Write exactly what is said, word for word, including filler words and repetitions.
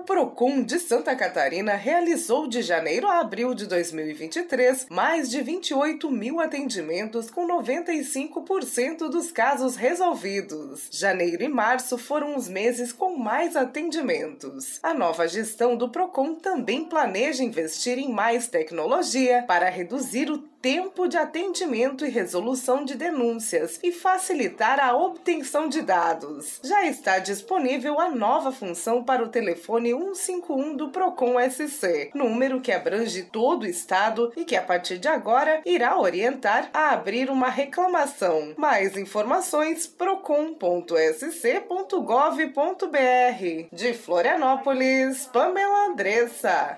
Procon de Santa Catarina realizou de janeiro a abril de dois mil e vinte e três mais de vinte e oito mil atendimentos, com noventa e cinco por cento dos casos resolvidos. Janeiro e março foram os meses com mais atendimentos. A nova gestão do Procon também planeja investir em mais tecnologia para reduzir o tempo de atendimento e resolução de denúncias e facilitar a obtenção de dados. Já está disponível a nova função para o telefone cento e cinquenta e um do Procon S C, número que abrange todo o estado e que a partir de agora irá orientar a abrir uma reclamação. Mais informações procon ponto s c ponto gov ponto b r. De Florianópolis, Pamela Andressa.